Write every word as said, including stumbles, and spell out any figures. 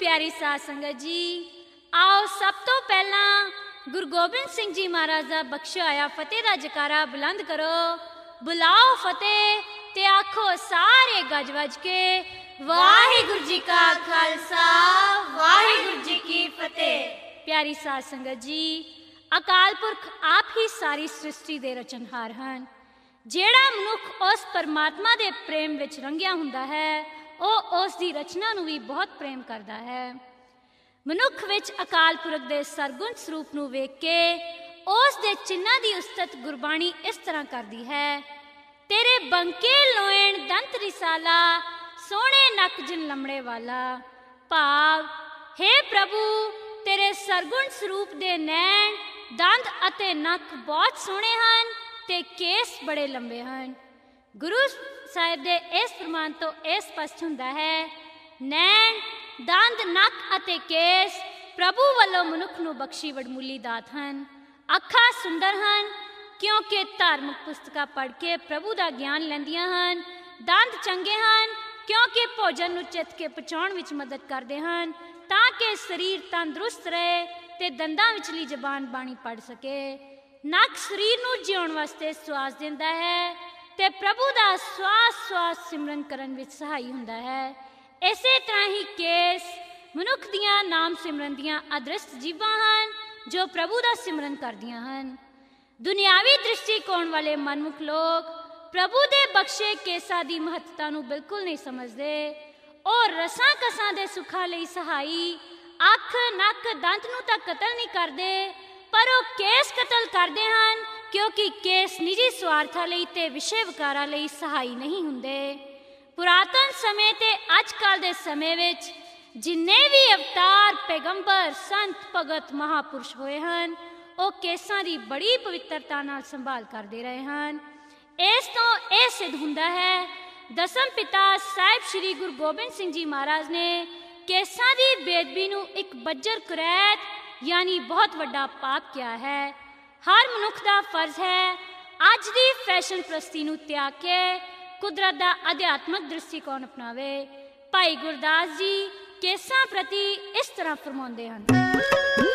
प्यारी साध संगत जी, आओ सब तो पहला गुरु गोबिंद सिंह जी महाराज का बख्शा आया फतेह का जकारा बुलंद करो। बुलाओ फतेह ते आखो सारे गज वज के वाहिगुरु जी का खालसा वाहिगुरु जी की फतेह। प्यारी साध संगत जी, अकाल पुरख आप ही सारी सृष्टि दे रचनहार हैं। जेड़ा मनुख उस परमात्मा दे प्रेम विच रंगिया हुंदा है, ਉਹ ਉਸ ਦੀ रचना ਨੂੰ भी बहुत प्रेम करता है। मनुख विच अकाल पुरख दे सरगुण स्वरूप ਨੂੰ ਵੇਖ के ਉਸ ਦੇ चिन्हां ਦੀ ਉਸਤਤ गुरबाणी इस तरह करती है। तेरे बंके लोएण दंत रिसाला सोहणे नक जिन लमड़े वाला। भाव हे प्रभु, तेरे सरगुण स्वरूप दे नैन दंद अते नक बहुत सोहणे ਹਨ ते केस बड़े लंबे ਹਨ। गुरु साहिब दे इस प्रमाण तो यह स्पष्ट हुंदा है, नैन दंद नक अते केस प्रभु वालों मनुख नूं बख्शी वडमूली दात हैं। अखां सुंदर हैं क्योंकि धार्मिक पुस्तकां पढ़ के प्रभु का ज्ञान लैंदियां हैं। दंद चंगे हैं क्योंकि भोजन नूं चित के पचाउण विच मदद करते हैं ताकि शरीर तंदुरुस्त रहे ते दंदां विचली जबान बाणी पढ़ सके। नक शरीर नूं जिउण वास्ते सुआस दिंदा है ते प्रभु का स्वास स्वास सिमरन करन विच सहाई हुंदा है। इसे तरह ही केस मनुख दियां नाम सिमरन दियां अदृष्ट जीवां हैं जो प्रभु का सिमरन करदियां हैं। दुनियावी दृष्टिकोण वाले मनमुख लोग प्रभु दे बख्शे केसा की महत्ता नूं बिल्कुल नहीं समझते और रसां कसां दे सुखां लई सहाई अख नक दंत नूं तां कतल नहीं करते, पर वो केस कतल करते हैं क्योंकि केस निजी स्वार्थां लई ते विषय विकारां लई सहाई नहीं हुंदे। पुरातन समय ते अजकल दे समय विच जिन्ने भी अवतार पैगंबर संत भगत महापुरुष होए हैं वो केसां दी बड़ी पवित्रता नाल संभाल करते रहे हैं। इस तो यह सिद्ध हुंदा है दसम पिता साहिब श्री गुरु गोबिंद सिंह जी महाराज ने केसां दी बेदबी नूं एक बज्जर कुरैत यानी बहुत वड्डा पाप किया है। हर मनुख का फर्ज है अज की फैशन प्रस्ती नूं त्याग के कुदरत का अध्यात्मक दृष्टिकोण अपनावे। भाई गुरदास जी केसां प्रति इस तरह फरमाउंदे हैं।